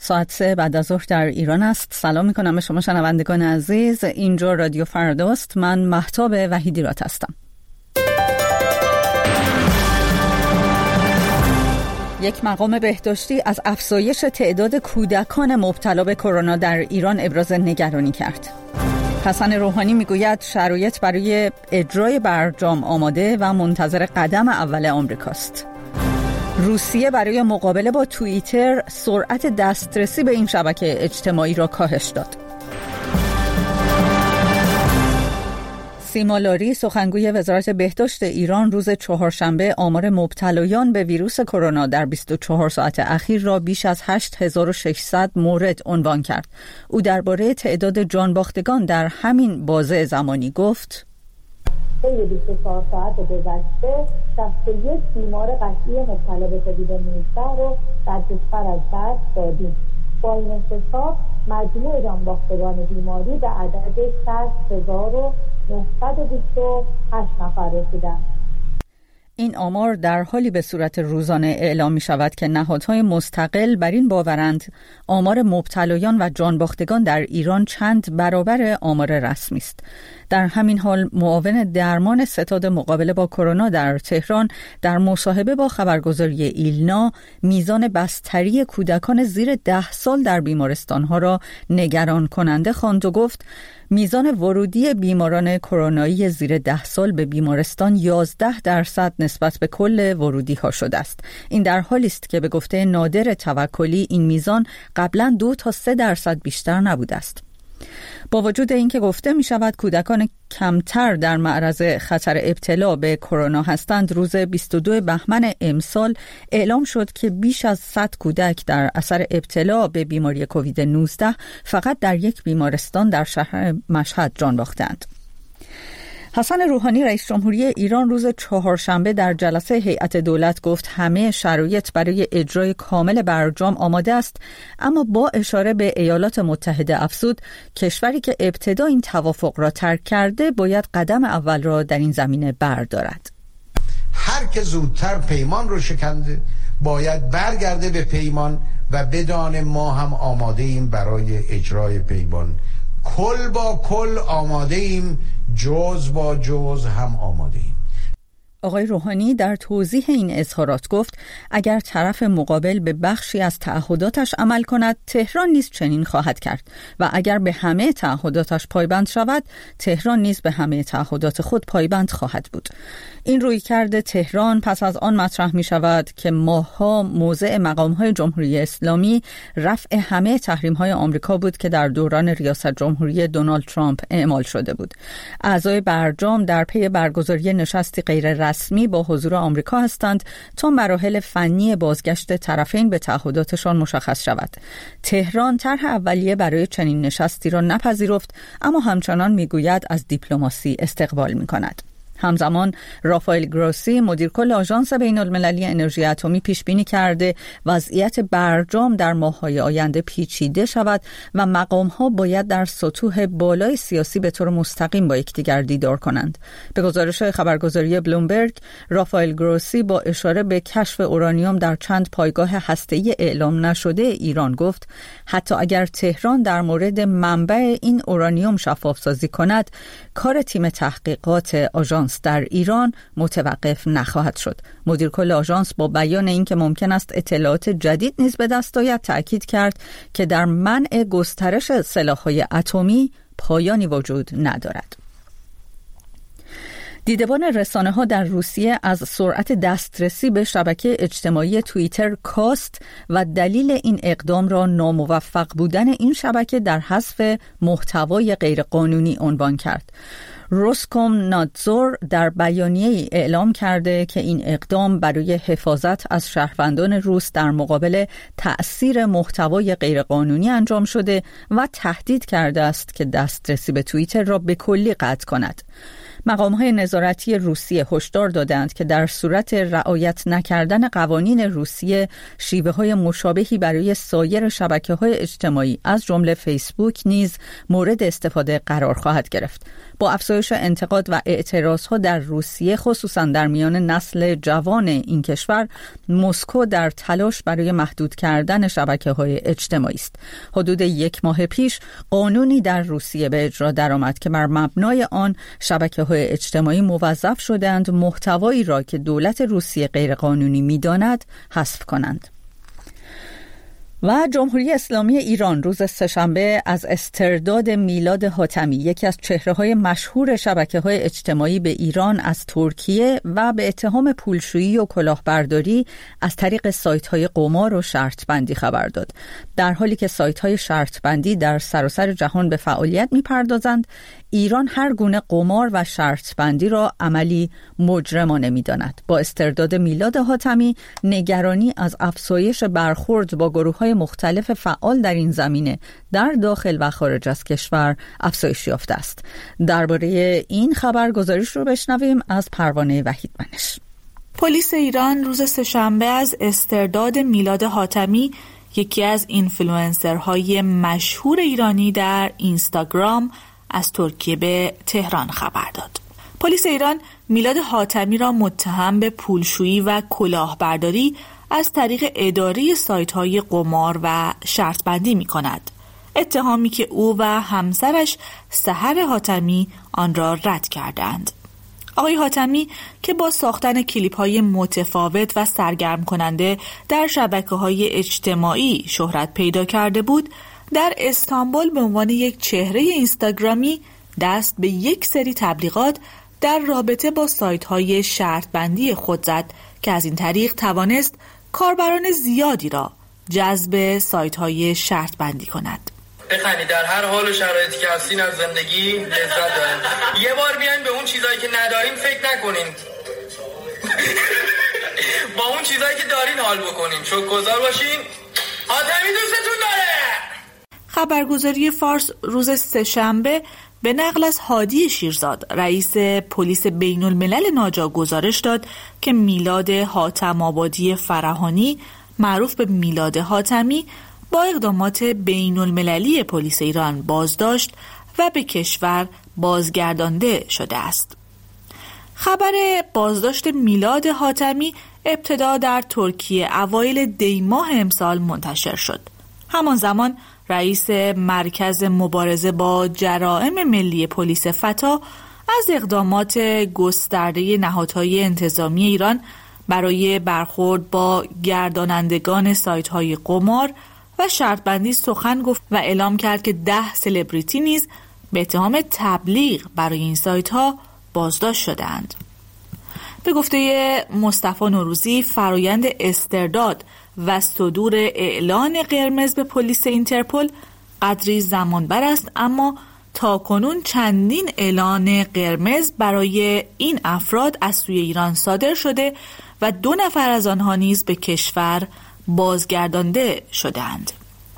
ساعت 3 بعد از ظهر در ایران است. سلام میکنم به شما شنوندگان عزیز. اینجا رادیو فرداست. من مهتاب وحیدی رات هستم. یک مقام بهداشتی از افزایش تعداد کودکان مبتلا به کرونا در ایران ابراز نگرانی کرد. حسن روحانی میگوید شرایط برای اجرای برجام آماده و منتظر قدم اول آمریکاست. روسیه برای مقابله با توییتر سرعت دسترسی به این شبکه اجتماعی را کاهش داد. سیما لاری سخنگوی وزارت بهداشت ایران روز چهارشنبه آمار مبتلایان به ویروس کرونا در 24 ساعت اخیر را بیش از 8600 مورد عنوان کرد. او درباره تعداد جانباختگان در همین بازه زمانی گفت: 24 ساعت گذشته 61 بیمار قطعی مبتلا به کووید-19 رو در کشور از دست دادیم. با این حساب مجموع جانباختگان بیماری به عدد 60,928 نفر رسیدند. این آمار در حالی به صورت روزانه اعلام می شود که نهادهای مستقل بر این باورند آمار مبتلایان و جانباختگان در ایران چند برابر آمار رسمی است. در همین حال معاون درمان ستاد مقابله با کرونا در تهران در مصاحبه با خبرگزاری ایلنا میزان بستری کودکان زیر 10 سال در بیمارستانها را نگران کننده خواند و گفت میزان ورودی بیماران کرونایی زیر 10 سال به بیمارستان 11% نسبت به کل ورودی ها شده است. این در حالی است که به گفته نادر توکلی این میزان قبلا 2 تا 3% بیشتر نبوده است. با وجود اینکه گفته می شود کودکان کمتر در معرض خطر ابتلا به کرونا هستند، روز 22 بهمن امسال اعلام شد که بیش از 100 کودک در اثر ابتلا به بیماری کووید-19 فقط در یک بیمارستان در شهر مشهد جان باختند. حسن روحانی رئیس جمهوری ایران روز چهارشنبه در جلسه هیئت دولت گفت همه شرایط برای اجرای کامل برجام آماده است، اما با اشاره به ایالات متحده افزود کشوری که ابتدا این توافق را ترک کرده باید قدم اول را در این زمینه بردارد. هر که زودتر پیمان رو شکنده باید برگرده به پیمان و بدانه ما هم آماده ایم برای اجرای پیمان. کل با کل آماده ایم، جز با جز هم آماده ایم. آقای روحانی در توضیح این اظهارات گفت اگر طرف مقابل به بخشی از تعهداتش عمل کند تهران نیز چنین خواهد کرد و اگر به همه تعهداتش پایبند شود تهران نیز به همه تعهدات خود پایبند خواهد بود. این رویکرد تهران پس از آن مطرح می شود که ماه‌ها موضع مقام‌های جمهوری اسلامی رفع همه تحریم‌های آمریکا بود که در دوران ریاست جمهوری دونالد ترامپ اعمال شده بود. اعضای برجام در پی برگزاری نشستی غیر رسمی با حضور آمریکا هستند تا مراحل فنی بازگشت طرفین به تعهداتشان مشخص شود. تهران طرح اولیه برای چنین نشستی را نپذیرفت، اما همچنان میگوید از دیپلماسی استقبال می‌کند. همزمان رافائل گروسی مدیر کل آژانس بین‌المللی انرژی اتمی پیش بینی کرده وضعیت برجام در ماه‌های آینده پیچیده شود و مقام‌ها باید در سطوح بالای سیاسی به طور مستقیم با یکدیگر دیدار کنند. به گزارش خبرگزاری بلومبرگ، رافائل گروسی با اشاره به کشف اورانیوم در چند پایگاه هسته‌ای اعلام نشده ایران گفت حتی اگر تهران در مورد منبع این اورانیوم شفاف‌سازی کند، کار تیم تحقیقات آژانس در ایران متوقف نخواهد شد. مدیر کل آژانس با بیان اینکه ممکن است اطلاعات جدید نیز به دست آید تأکید کرد که در منع گسترش سلاح‌های اتمی پایانی وجود ندارد. دیدبان رسانه‌ها در روسیه از سرعت دسترسی به شبکه اجتماعی توییتر کاست و دلیل این اقدام را ناموفق بودن این شبکه در حذف محتوای غیرقانونی عنوان کرد. روسکومنادزور در بیانیه‌ای اعلام کرده که این اقدام برای حفاظت از شهروندان روس در مقابل تأثیر محتوای غیرقانونی انجام شده و تهدید کرده است که دسترسی به توییتر را به کلی قطع کند. مقام‌های نظارتی روسیه هشدار دادند که در صورت رعایت نکردن قوانین روسیه، شیوه‌های مشابهی برای سایر شبکه‌های اجتماعی از جمله فیسبوک نیز مورد استفاده قرار خواهد گرفت. با افزایش انتقاد و اعتراضها در روسیه، خصوصا در میان نسل جوان این کشور، مسکو در تلاش برای محدود کردن شبکه‌های اجتماعی است. حدود 1 ماه پیش قانونی در روسیه به اجرا درآمد که بر مبنای آن شبکه‌های اجتماعی موظف شدند محتوایی را که دولت روسیه غیرقانونی می‌داند حذف کنند. و جمهوری اسلامی ایران روز سه‌شنبه از استرداد میلاد حاتمی، یکی از چهره‌های مشهور شبکه‌های اجتماعی به ایران، از ترکیه و به اتهام پولشویی و کلاهبرداری از طریق سایت‌های قمار و شرط بندی خبر داد. در حالی که سایت‌های شرط بندی در سراسر جهان به فعالیت می‌پردازند، ایران هر گونه قمار و شرط بندی را عملی مجرمانه می‌داند. با استرداد میلاد حاتمی، نگرانی از افزایش برخورد با گروه‌های مختلف فعال در این زمینه در داخل و خارج از کشور افزایش یافته است. درباره این خبر گزارش رو بشنویم از پروانه وحیدمنش. پلیس ایران روز سه‌شنبه از استرداد میلاد حاتمی، یکی از اینفلوئنسرهای مشهور ایرانی در اینستاگرام، از ترکیه به تهران خبر داد. پلیس ایران میلاد حاتمی را متهم به پولشویی و کلاهبرداری از طریق اداره سایت‌های قمار و شرط بندی می‌کند. اتهامی که او و همسرش سحر حاتمی آن را رد کردند. آقای حاتمی که با ساختن کلیپ‌های متفاوت و سرگرم کننده در شبکه‌های اجتماعی شهرت پیدا کرده بود، در استانبول به عنوان یک چهره اینستاگرامی دست به یک سری تبلیغات در رابطه با سایت‌های شرط بندی خود زد که از این طریق توانست کاربران زیادی را جذب سایت‌های شرط بندی کند. بخندید، در هر حال و شرایطی که هستین از زندگی لذت دارین. یه بار بیاین به اون چیزایی که ندارین فکر نکنین. با اون چیزایی که دارین حال بکنین. شکرگزار باشین. حاتمی دوستتون داره. خبرگزاری فارس روز سه‌شنبه به نقل از هادی شیرزاد، رئیس پلیس بین الملل ناجا، گزارش داد که میلاد حاتم آبادی فرهانی، معروف به میلاد حاتمی، با اقدامات بین المللی پلیس ایران بازداشت و به کشور بازگردانده شده است. خبر بازداشت میلاد حاتمی ابتدا در ترکیه اوایل دی ماه امسال منتشر شد. همان زمان رئیس مرکز مبارزه با جرائم ملی پلیس فتا از اقدامات گسترده نهادهای انتظامی ایران برای برخورد با گردانندگان سایت‌های قمار و شرط بندی سخن گفت و اعلام کرد که 10 سلبریتی نیز به اتهام تبلیغ برای این سایت‌ها بازداشت شدند. به گفته مصطفی نوروزی، فرایند استرداد و صدور اعلان قرمز به پلیس اینترپل قدری زمانبر است، اما تاکنون چندین اعلان قرمز برای این افراد از سوی ایران صادر شده و 2 نفر از آنها نیز به کشور بازگردانده شدند.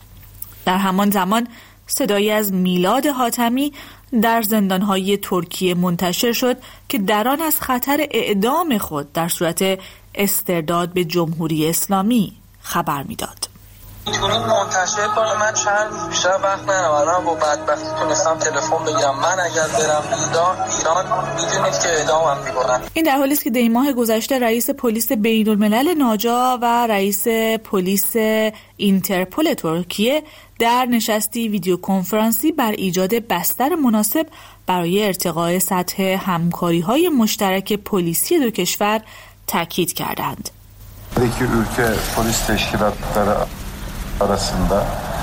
در همان زمان صدایی از میلاد حاتمی در زندانهای ترکیه منتشر شد که در آن از خطر اعدام خود در صورت استرداد به جمهوری اسلامی خبر میداد. میتونید منتشر کنید، من چند روز بیشتر وقت ندارم، الان با بدبختی تونستم تلفن بگیرم. من اگر برم ایران میدونید که اعدامم میکنن. این در حالی است که دی ماه گذشته رئیس پلیس بین الملل ناجا و رئیس پلیس اینترپل ترکیه در نشستی ویدیو کنفرانسی بر ایجاد بستر مناسب برای ارتقاء سطح همکاری‌های مشترک پلیسی دو کشور تاکید kardand. İki ülke polis teşkilatları arasında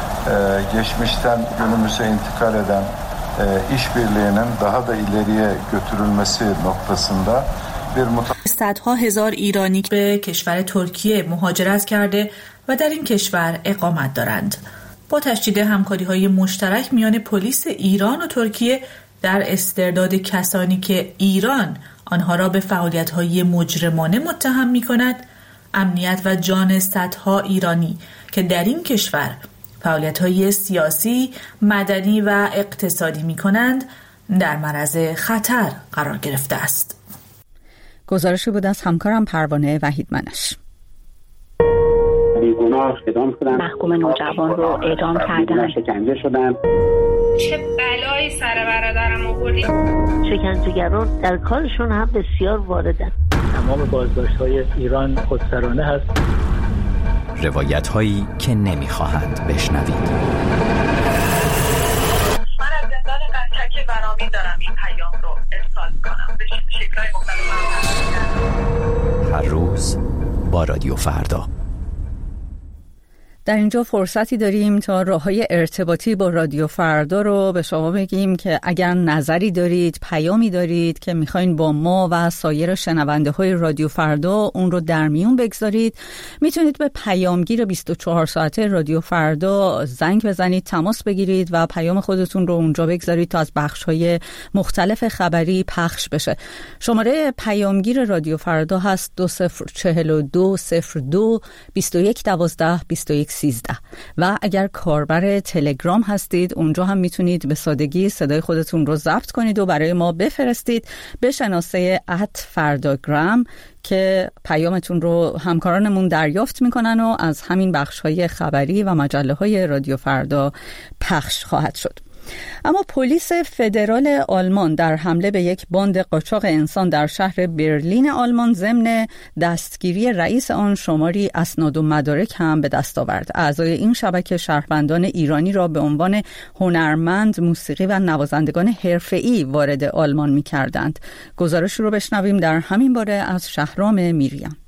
geçmişten günümüze intikal eden işbirliğinin daha da ileriye götürülmesi noktasında bir صدها هزار ایرانی به کشور ترکیه مهاجرت کرده و در این کشور اقامت دارند. با تشدید همکاری‌های مشترک میان پلیس ایران و ترکیه در استرداد کسانی که ایران آنها را به فعالیت‌های مجرمانه متهم می‌کند، امنیت و جان صدها ایرانی که در این کشور فعالیت‌های سیاسی، مدنی و اقتصادی می‌کنند در معرض خطر قرار گرفته است. گزارشی بود از همکارم پروانه وحیدمنش. بیگناه اعدام شدن، محکوم نوجوان رو اعدام کردن، شکنجه شدن. چه بلایی سر برادرم آوردی؟ شکنجهگران در کارشون هم بسیار واردن. تمام بازداشت‌های ایران خودسرانه هست. روایت‌هایی که نمی‌خواهند بشنوید. من از زندان قطک برامین دارم این پیام رو ارسال می‌کنم به شکل‌های مختلف. هر روز با رادیو فردا. در اینجا فرصتی داریم تا راه‌های ارتباطی با رادیو فردا رو به شما بگیم که اگر نظری دارید، پیامی دارید که میخواین با ما و سایر شنونده‌های رادیو فردا اون رو در میون بگذارید، میتونید به پیامگیر 24 ساعته رادیو فردا زنگ بزنید، تماس بگیرید و پیام خودتون رو اونجا بگذارید تا از بخش‌های مختلف خبری پخش بشه. شماره پیامگیر رادیو فردا هست 204202 2112 2113 و اگر کاربر تلگرام هستید اونجا هم میتونید به سادگی صدای خودتون رو ضبط کنید و برای ما بفرستید به شناسه @فرداگرام که پیامتون رو همکارانمون دریافت میکنن و از همین بخش‌های خبری و مجله‌های رادیو فردا پخش خواهد شد. اما پلیس فدرال آلمان در حمله به یک باند قاچاق انسان در شهر برلین آلمان ضمن دستگیری رئیس آن شماری اسناد و مدارک هم به دست آورد. اعضای این شبکه شهروندان ایرانی را به عنوان هنرمند، موسیقی و نوازندگان حرفه‌ای وارد آلمان می‌کردند. گزارش رو بشنویم در همین باره از شهرام میریان.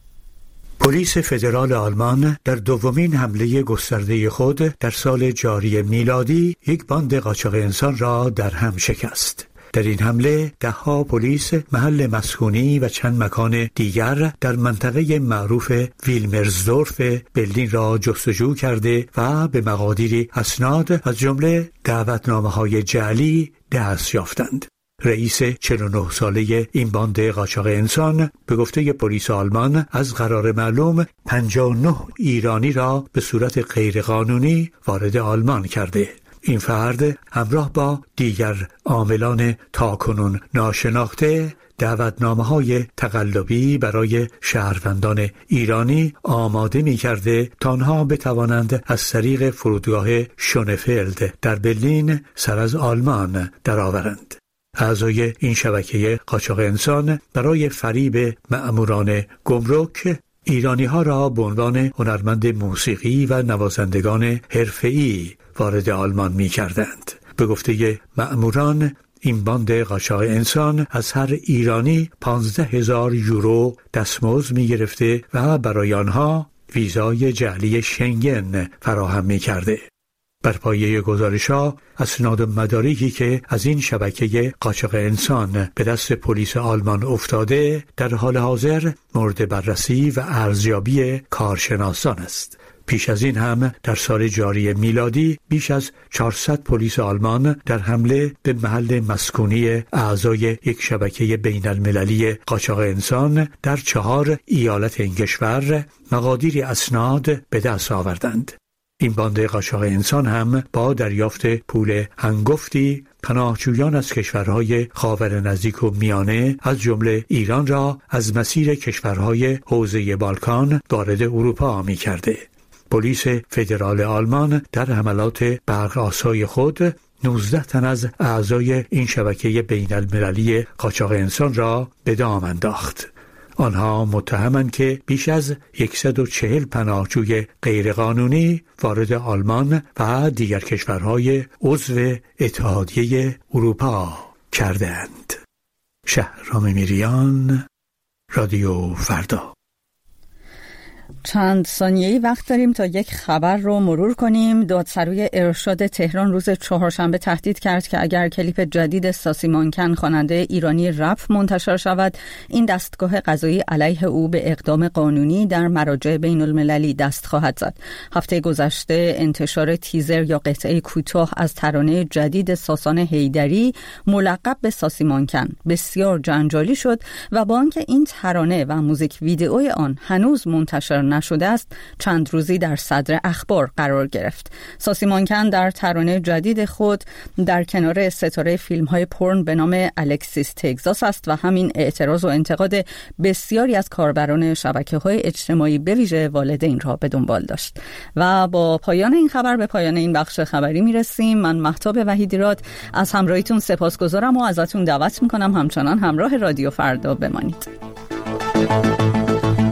پلیس فدرال آلمان در دومین حمله گسترده خود در سال جاری میلادی یک باند قاچاق انسان را در هم شکست. در این حمله ده‌ها پلیس محل مسکونی و چند مکان دیگر در منطقه معروف ویلمرزدورف برلین را جستجو کرده و به مقادیری اسناد از جمله دعوتنامه‌های جعلی دست یافتند. رئیس 49 ساله این باند قاچاق انسان به گفته پلیس آلمان از قرار معلوم 59 ایرانی را به صورت غیرقانونی وارد آلمان کرده. این فرد همراه با دیگر عاملان تاکنون ناشناخته دعوتنامه‌های تقلبی برای شهروندان ایرانی آماده می‌کرده تا آنها بتوانند از طریق فرودگاه شونفلد در برلین سر از آلمان درآورند. اعضای این شبکه قاچاق انسان برای فریب مأموران گمرک ایرانی‌ها را به عنوان هنرمند موسیقی و نوازندگان حرفه‌ای وارد آلمان می‌کردند. به گفته مأموران این باند قاچاق انسان از هر ایرانی 15,000 یورو دستمزد می‌گرفته و برای آنها ویزای جعلی شنگن فراهم می‌کرده. بر پایه گزارش‌ها اسناد و مدارکی که از این شبکه قاچاق انسان به دست پلیس آلمان افتاده در حال حاضر مورد بررسی و ارزیابی کارشناسان است. پیش از این هم در سال جاری میلادی بیش از 400 پلیس آلمان در حمله به محل مسکونی اعضای یک شبکه بین المللی قاچاق انسان در 4 ایالت این کشور مقادیری اسناد به دست آوردند. این باند قاچاق انسان هم با دریافت پول هنگفتی پناهجویان از کشورهای خاور نزدیک و میانه از جمله ایران را از مسیر کشورهای حوزه بالکان وارد اروپا می کرده. پلیس فدرال آلمان در حملات برق‌آسای خود 19 تن از اعضای این شبکه بین المللی قاچاق انسان را به دام انداخت. آنها متهمند که بیش از 140 پناهجوی غیرقانونی وارد آلمان و دیگر کشورهای عضو اتحادیه اروپا کردند. شهرام میریان، رادیو فردا. چند ثانیه‌ای وقت داریم تا یک خبر رو مرور کنیم. دادسرای ارشاد تهران روز چهارشنبه تهدید کرد که اگر کلیپ جدید ساسی مانکن خواننده ایرانی رپ منتشر شود، این دستگاه قضایی علیه او به اقدام قانونی در مراجع بین المللی دست خواهد زد. هفته گذشته انتشار تیزر یا قطعه کوتاه از ترانه جدید ساسان حیدری ملقب به ساسی مانکن بسیار جنجالی شد و با آنکه این ترانه و موزیک ویدئوی آن هنوز منتشر منتشر نشده است چند روزی در صدر اخبار قرار گرفت. ساسی مانکن در ترانه جدید خود در کنار ستاره فیلم‌های پورن به نام الکسیس تگزاس است و همین اعتراض و انتقاد بسیاری از کاربران شبکه‌های اجتماعی به ویژه والدین را به دنبال داشت. و با پایان این خبر به پایان این بخش خبری میرسیم. من مهتاب وحیدی‌راد از همراهیتون سپاسگزارم و ازتون دعوت میکنم همچنان همراه رادیو فردا بمانید.